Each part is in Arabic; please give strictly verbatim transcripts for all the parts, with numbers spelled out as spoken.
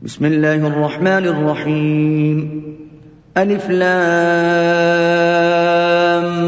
بسم الله الرحمن الرحيم. ألف لام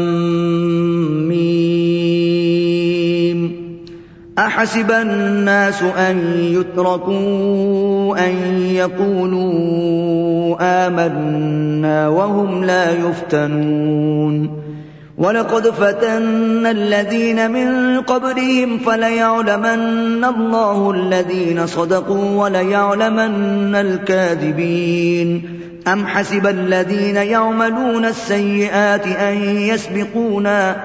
ميم. أحسب الناس أن يتركوا أن يقولوا آمنا وهم لا يفتنون. ولقد فتنا الذين من قبلهم فليعلمن الله الذين صدقوا وليعلمن الكاذبين. أم حسب الذين يعملون السيئات أن يسبقونا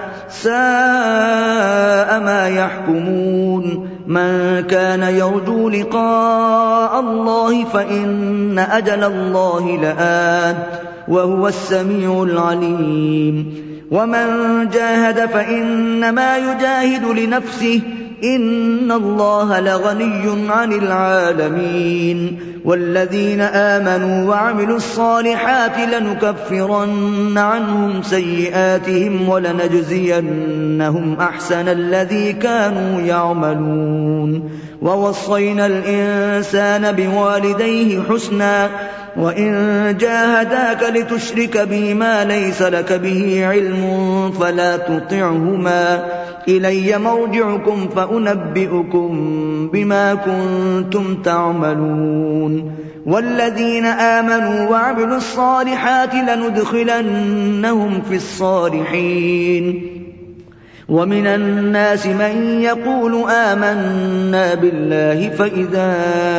ساء ما يحكمون. من كان يرجو لقاء الله فإن أجل الله لآت وهو السميع العليم. ومن جاهد فإنما يجاهد لنفسه إن الله لغني عن العالمين. والذين آمنوا وعملوا الصالحات لنكفرن عنهم سيئاتهم ولنجزينهم أحسن الذي كانوا يعملون. ووصينا الإنسان بوالديه حسنا وإن جاهداك لتشرك بي ما ليس لك به علم فلا تطعهما إلي مرجعكم فأنبئكم بما كنتم تعملون. والذين آمنوا وعملوا الصالحات لندخلنهم في الصالحين. ومن الناس من يقول آمنا بالله فإذا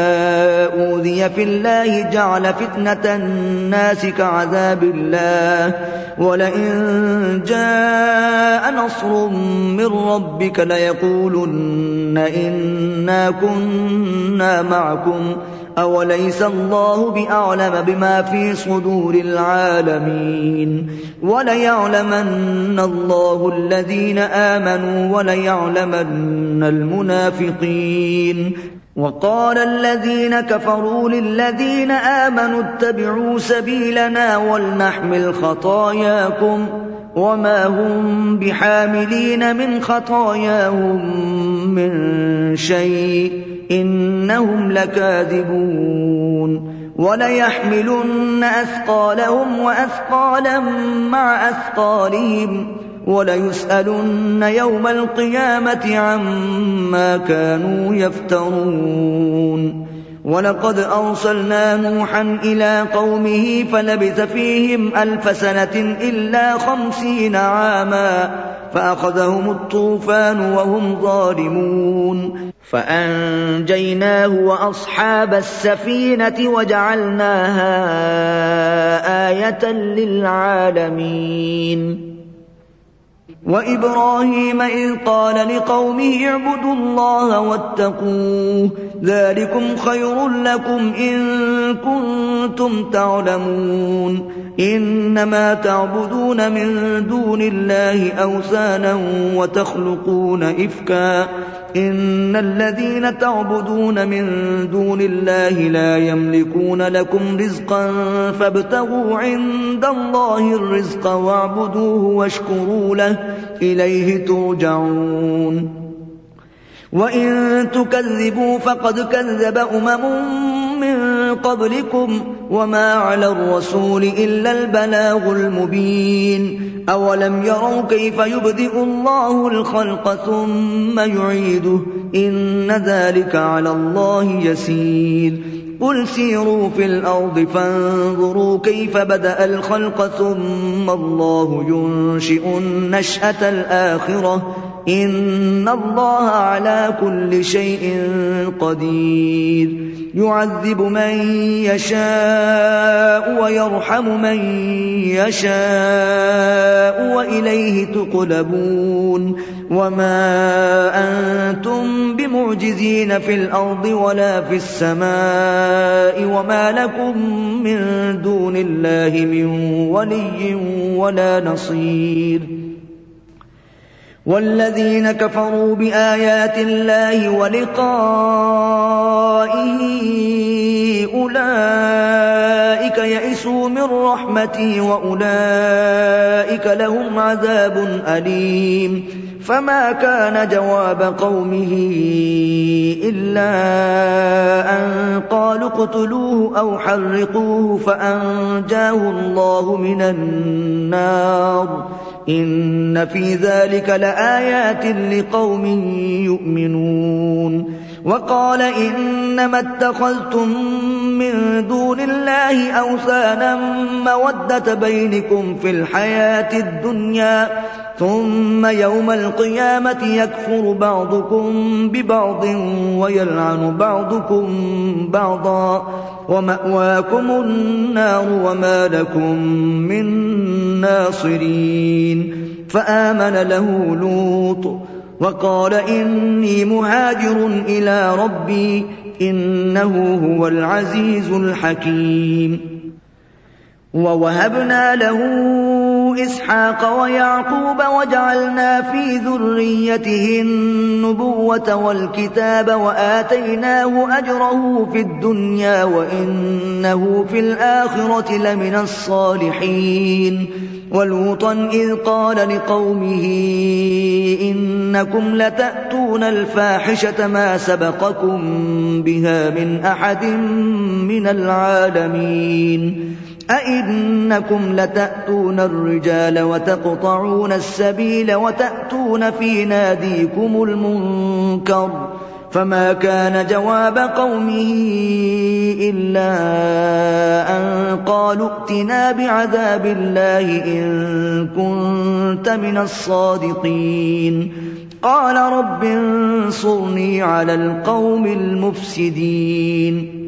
أوذي في الله جعل فتنة الناس كعذاب الله ولئن جاء نصر من ربك ليقولن إنا كنا معكم أوليس الله بأعلم بما في صدور العالمين. وليعلمن الله الذين آمنوا وليعلمن المنافقين. وقال الذين كفروا للذين آمنوا اتبعوا سبيلنا ولنحمل خطاياكم وما هم بحاملين من خطاياهم من شيء إنهم لكاذبون. وليحملن أثقالهم وأثقالا مع أثقالهم وليسألن يوم القيامة عما كانوا يفترون. ولقد أرسلنا نوحا إلى قومه فلبث فيهم ألف سنة إلا خمسين عاما فأخذهم الطوفان وهم ظالمون فأنجيناه وأصحاب السفينة وجعلناها آية للعالمين. وإبراهيم إذ قال لقومه اعبدوا الله واتقوه ذلكم خير لكم إن كنتم تعلمون. إنما تعبدون من دون الله أوثانا وتخلقون إفكا إن الذين تعبدون من دون الله لا يملكون لكم رزقا فابتغوا عند الله الرزق واعبدوه واشكروا له إليه ترجعون. وإن تكذبوا فقد كذب أمم من قبلكم وما على الرسول إلا البلاغ المبين. أولم يروا كيف يبدئ الله الخلق ثم يعيده إن ذلك على الله يسير. قل سيروا في الأرض فانظروا كيف بدأ الخلق ثم الله ينشئ النشأة الآخرة إن الله على كل شيء قدير. يعذب من يشاء ويرحم من يشاء وإليه تقلبون. وما أنتم بمعجزين في الأرض ولا في السماء وما لكم من دون الله من ولي ولا نصير. والذين كفروا بآيات الله ولقائه أولئك يئسوا من رحمتي وأولئك لهم عذاب أليم. فما كان جواب قومه إلا أن قالوا اقتلوه أو حرقوه فأنجاه الله من النار إن في ذلك لآيات لقوم يؤمنون وقال إنما اتخذتم من دون الله أوثانا مودة بينكم في الحياة الدنيا ثم يوم القيامة يكفر بعضكم ببعض ويلعن بعضكم بعضا ومأواكم النار وما لكم من ناصرين فآمن له لوط وقال إني مهاجر إلى ربي إنه هو العزيز الحكيم ووهبنا له إسحاق ويعقوب وجعلنا في ذريته النبوة والكتاب وآتيناه أجره في الدنيا وإنه في الآخرة لمن الصالحين ولوطا إذ قال لقومه إنكم لتأتون الفاحشة ما سبقكم بها من أحد من العالمين أئنكم لتأتون الرجال وتقطعون السبيل وتأتون في ناديكم المنكر فما كان جواب قومه إلا أن قالوا ائتنا بعذاب الله إن كنت من الصادقين قال رب انصرني على القوم المفسدين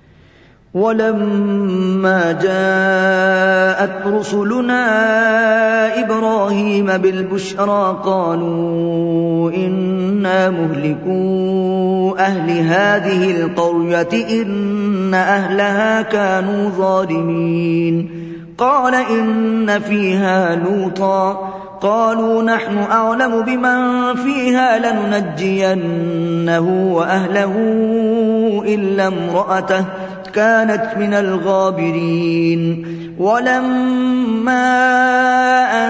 ولما جاءت رسلنا إبراهيم بالبشرى قالوا إنا مهلكو أهل هذه القرية إن أهلها كانوا ظالمين قال إن فيها لوطا قالوا نحن أعلم بمن فيها لننجينه وأهله إلا امرأته كانت من الغابرين ولما أن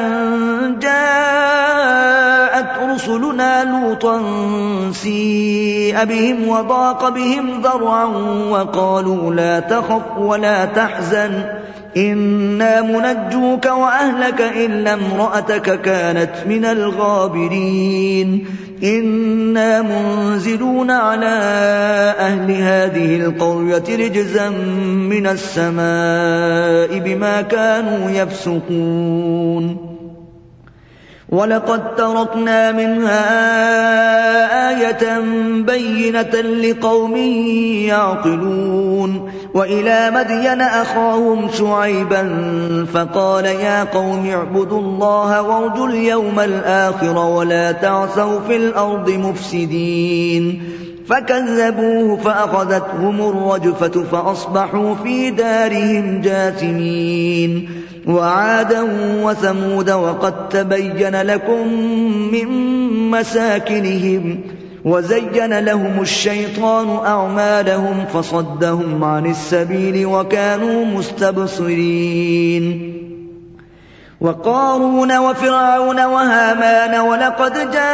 جاءت رسلنا لوطا سيء بهم وضاق بهم ذرعا وقالوا لا تخف ولا تحزن إنا منجوك وأهلك إلا امرأتك كانت من الغابرين إنا منزلون على أهل هذه القرية رجزا من السماء بما كانوا يفسقون ولقد تركنا منها آية بينة لقوم يعقلون وإلى مدين أخاهم شعيبا فقال يا قوم اعبدوا الله وارجوا اليوم الآخر ولا تعثوا في الأرض مفسدين فكذبوه فأخذتهم الرجفة فأصبحوا في دارهم جاثمين وعادا وثمود وقد تبين لكم من مساكنهم وزين لهم الشيطان أعمالهم فصدهم عن السبيل وكانوا مستبصرين وقارون وفرعون وهامان ولقد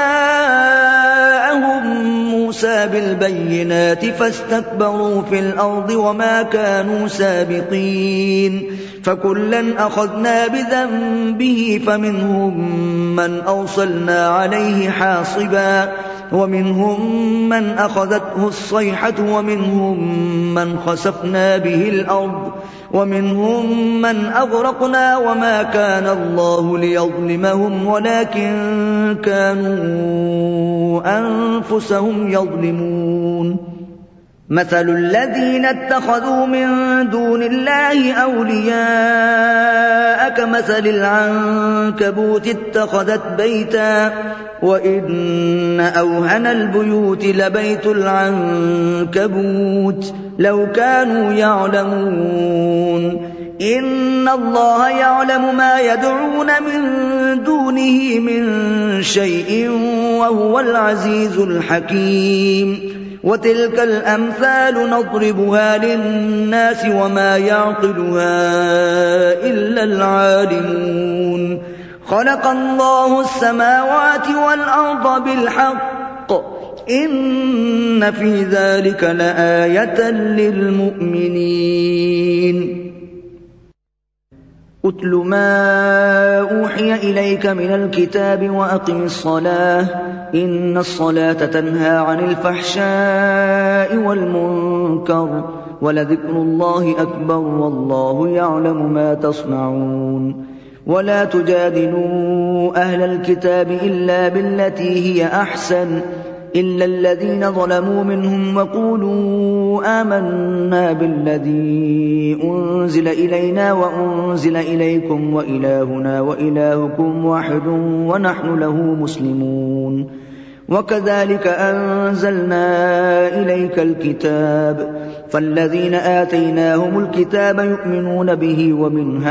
جاءهم موسى بالبينات فاستكبروا في الأرض وما كانوا سابقين فكلا أخذنا بذنبه فمنهم من أرسلنا عليه حاصبا ومنهم من أخذته الصيحة ومنهم من خسفنا به الأرض ومنهم من أغرقنا وما كان الله ليظلمهم ولكن كانوا أنفسهم يظلمون مثل الذين اتخذوا من دون الله أولياء كمثل العنكبوت اتخذت بيتا وإن أوهن البيوت لبيت العنكبوت لو كانوا يعلمون إن الله يعلم ما يدعون من دونه من شيء وهو العزيز الحكيم وتلك الأمثال نضربها للناس وما يعقلها إلا العالمون خلق الله السماوات والأرض بالحق إن في ذلك لآية للمؤمنين أتل ما أوحي إليك من الكتاب وأقم الصلاة إن الصلاة تنهى عن الفحشاء والمنكر ولذكر الله أكبر والله يعلم ما تصنعون ولا تجادلوا أهل الكتاب إلا بالتي هي أحسن إلا الذين ظلموا منهم وقولوا آمنا بالذي أنزل إلينا وأنزل إليكم وإلهنا وإلهكم واحد ونحن له مسلمون وكذلك أنزلنا إليك الكتاب فالذين آتيناهم الكتاب يؤمنون به ومن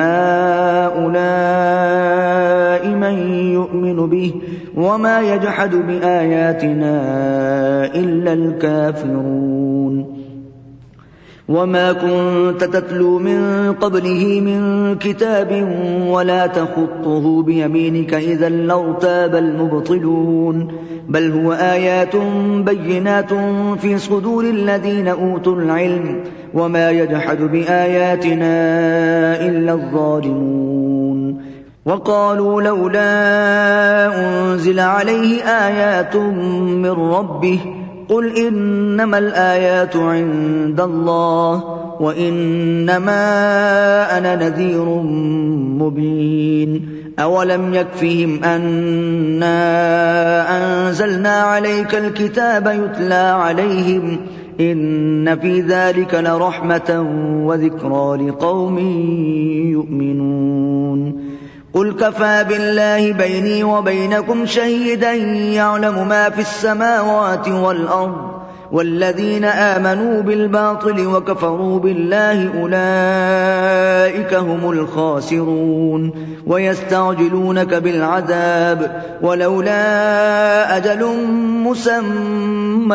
هؤلاء من يؤمن به وما يجحد بآياتنا إلا الكافرون وما كنت تتلو من قبله من كتاب ولا تخطه بيمينك إذا لارتاب المبطلون بل هو آيات بينات في صدور الذين أوتوا العلم وما يجحد بآياتنا إلا الظالمون وقالوا لولا أنزل عليه آيات من ربه قل إنما الآيات عند الله وإنما أنا نذير مبين أولم يكفهم أنا أنزلنا عليك الكتاب يتلى عليهم إن في ذلك لرحمة وذكرى لقوم يؤمنون قل كفى بالله بيني وبينكم شهيدا يعلم ما في السماوات والأرض والذين آمنوا بالباطل وكفروا بالله أولئك هم الخاسرون ويستعجلونك بالعذاب ولولا أجل مسمى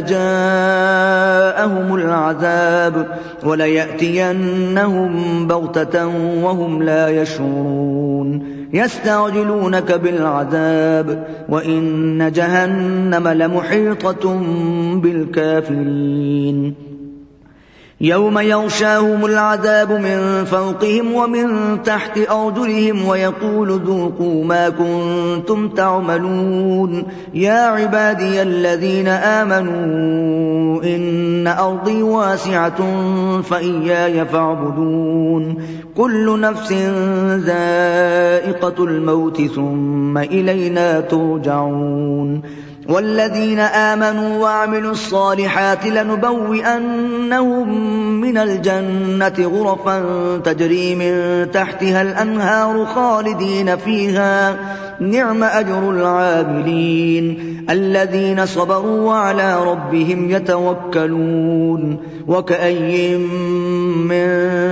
لجاءهم العذاب وليأتينهم بغتة وهم لا يشعرون يستعجلونك بالعذاب وإن جهنم لمحيطة بالكافرين يوم يغشاهم العذاب من فوقهم ومن تحت أرجلهم ويقول ذوقوا ما كنتم تعملون يا عبادي الذين آمنوا إن أرضي واسعة فإياي فاعبدون كل نفس ذائقة الموت ثم إلينا ترجعون والذين آمنوا وعملوا الصالحات لنبوئنهم من الجنة غرفا تجري من تحتها الأنهار خالدين فيها نعم أجر العاملين الذين صبروا وعلى ربهم يتوكلون وكأي من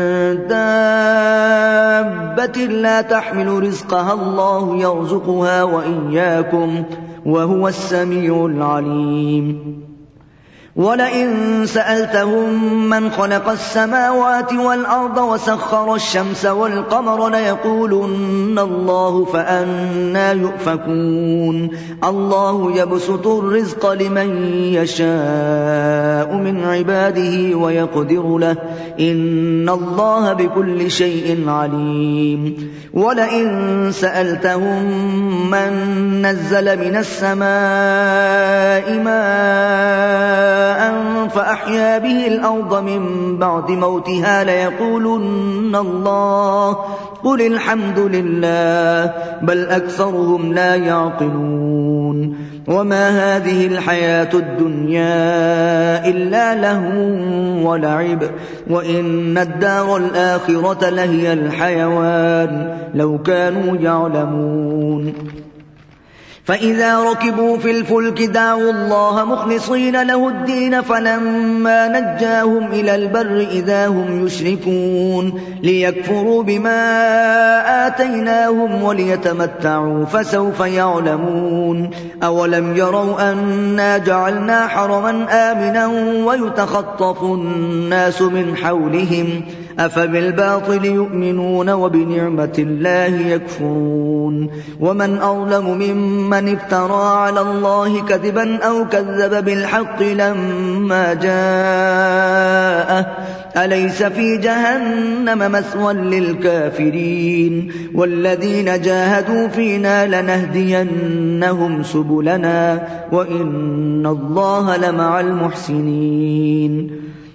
دابة لا تحمل رزقها الله يرزقها وإياكم وهو السميع العليم ولئن سألتهم من خلق السماوات والأرض وسخر الشمس والقمر ليقولن الله فأنى يؤفكون الله يبسط الرزق لمن يشاء من عباده ويقدر له إن الله بكل شيء عليم ولئن سألتهم من نزل من السماء ماء فأحيا به الأرض من بعد موتها ليقولن الله قل الحمد لله بل أكثرهم لا يعقلون وما هذه الحياة الدنيا إلا لهو ولعب وإن الدار الآخرة لهي الحيوان لو كانوا يعلمون فإذا ركبوا في الفلك دعوا الله مخلصين له الدين فلما نجاهم إلى البر إذا هم يشركون ليكفروا بما آتيناهم وليتمتعوا فسوف يعلمون أولم يروا أنا جعلنا حرما آمنا ويتخطف الناس من حولهم أفبالباطل يؤمنون وبنعمة الله يكفرون ومن أظلم ممن افترى على الله كذبا أو كذب بالحق لما جاءه أليس في جهنم مثوى للكافرين والذين جاهدوا فينا لنهدينهم سبلنا وإن الله لمع المحسنين